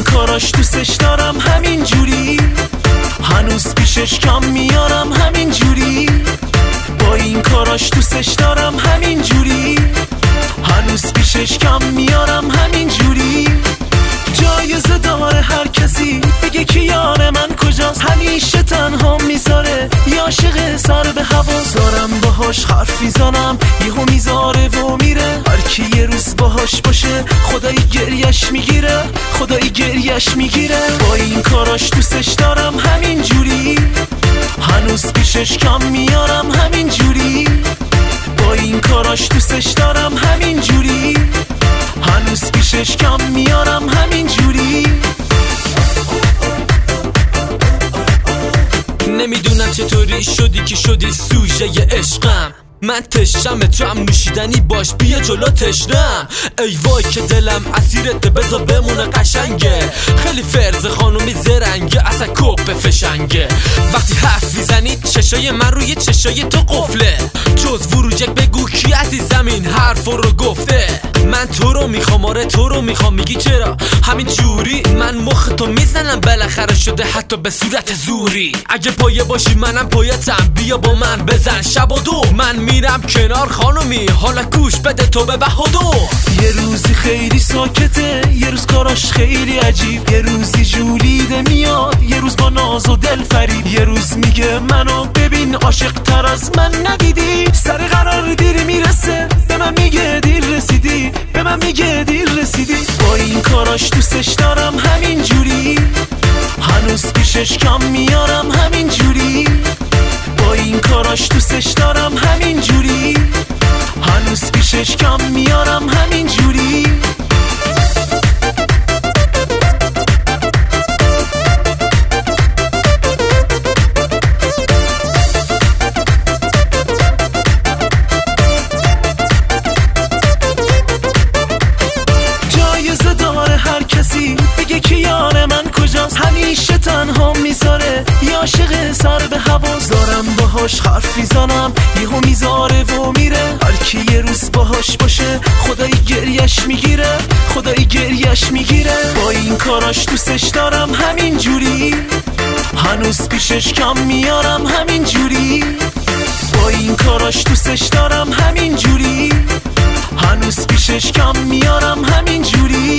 کاراش دوستش دارم همین جوری، هنوز پیشش کم میارم همین جوری. با این کاراش دوستش دارم همین جوری، هنوز پیشش کم میارم همین جوری. جایزه داره هر کسی بگه که یار من کجاست، همیشه تنها میذاره یا عاشق سر به هوا. دارم باهاش حرف میزنم یهو میذاره و میره، هر کی یه روز باهاش باشه خدایی گریش میگیره، خدایی گریش میگیره. با این کاراش دوستش دارم همین جوری، هنوز پیشش کم میارم همین جوری. با این کاراش دوستش دارم همین جوری، هنوز پیشش کم میارم همین جوری. نمیدونم چطوری شدی که شدی سوژه عشقم، من تشنم تو هم نوشیدنی باش بیا جلو تشنم. ای وای که دلم اسیرت بذار بمونه قشنگه، خیلی فرز خانومی زرنگه اصلا کپ فشنگه. وقتی حرف میزنی چشای من روی چشای تو قفله، جز وروجک بگو کی عزیزم این حرف رو گفته. من تو رو میخوام آره تو رو میخوام، میگی چرا همین جوری من مخ تو میزنم بالاخره شده حتی به صورت زوری. اگه پایه باشی منم پایتم، بیا با من بزن شب و دو، من میرم کنار خانومی حالا گوش بده تو به بهادو. یه روزی خیلی ساکته، یه روز کاراش خیلی عجیب، یه روزی جولیده میاد، یه روز با ناز و دل فریب، یه روز میگه منو ببین عاشق تر از من ندیدی، سر قرار دیر میرسه به من میگه دیر رسیدی، به من میگه دیر رسیدی. با این کاراش دوستش دارم همین جوری، هنوز پیشش کم میارم همین جوری. با این کاراش دوستش دارم همین جوری، هنوز پیشش کم میارم همین جوری. جایزه داره هر کسی بگه که یار من کجاست، همیشه تنها میذاره یا عاشق سر به هوا. دارم باهاش حرف میزنم یهو میذاره و میره، هر کی یه روز باهاش باشه خدایی گریش میگیره، خدایی گریش میگیره. با این کاراش دوستش دارم همین جوری، هنوز پیشش کم میارم همین جوری. با این کاراش دوستش دارم همین جوری، هنوز پیشش کم میارم همین جوری.